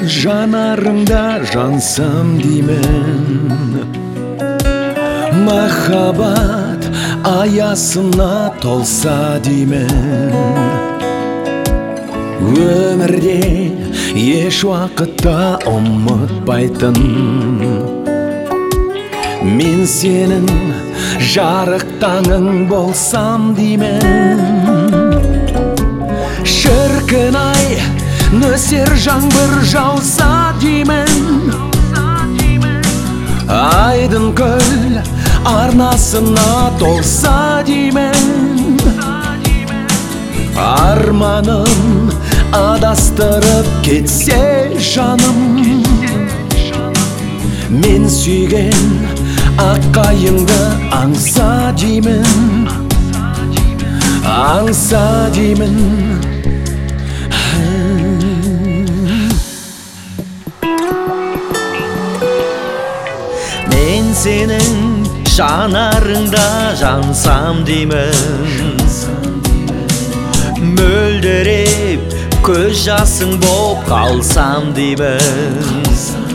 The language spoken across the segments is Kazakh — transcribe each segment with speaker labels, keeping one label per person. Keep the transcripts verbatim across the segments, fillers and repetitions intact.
Speaker 1: жанарыңда жансам деймін. Махаббат аясына толса деймін. Өмірде еш уақытта ұмытпайтын мен сенің жарық таңың болсам деймін. Шіркін-ай, нөсер жаңбыр жауса деймін. Айдын көл арнасына толса деймін. Арманым адастырып кетсе жаным, мен сүйген аққайыңды аңса деймін. Аңса деймін.
Speaker 2: Мен сенің жанарыңда жансам деймін. Мөлдіреп көз жасың боп қалсам деймін.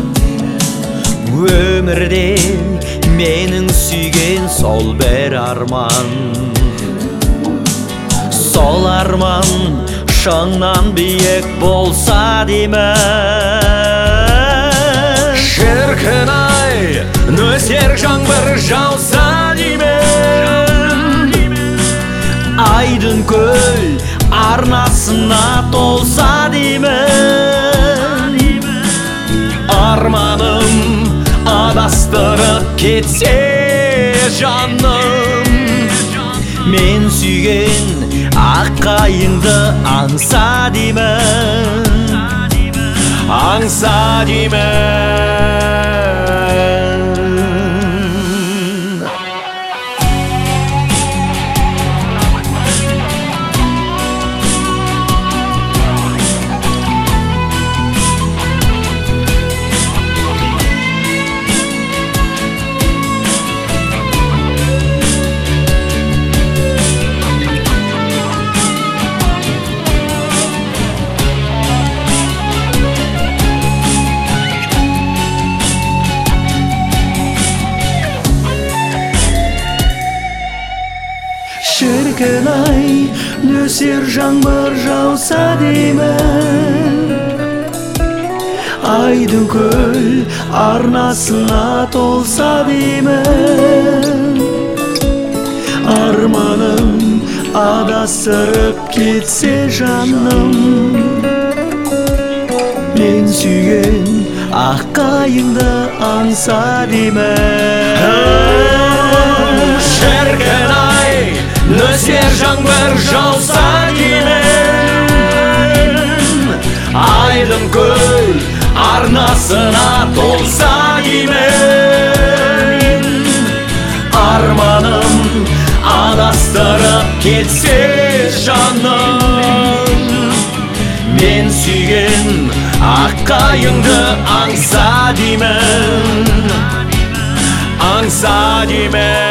Speaker 2: Өмірде менің сүйген сол бір арман, сол арман шыңнан биік болса деймін.
Speaker 1: Шіркін-ай, нөсер жаңбыр жауса деймін.
Speaker 2: Айдын көл арнасына толса деймін.
Speaker 1: Арманым адастырып кетсе жаным,
Speaker 2: мен сүйген аққайыңды аңса деймін.
Speaker 1: Аңса деймін.
Speaker 2: Шіркін-ай, нөсер жаңбыр жауса деймін. Айдын көл арнасына толса деймін. Арманым адастырып кетсе жаным, мен сүйген аққайыңды аңса деймін.
Speaker 1: Шіркін-ай, нөсер жаңбыр жауса деймін. Айдын көл арнасына толса деймін. Арманым адастырып кетсе жаным, мен сүйген аққайыңды аңса деймін. Аңса деймін.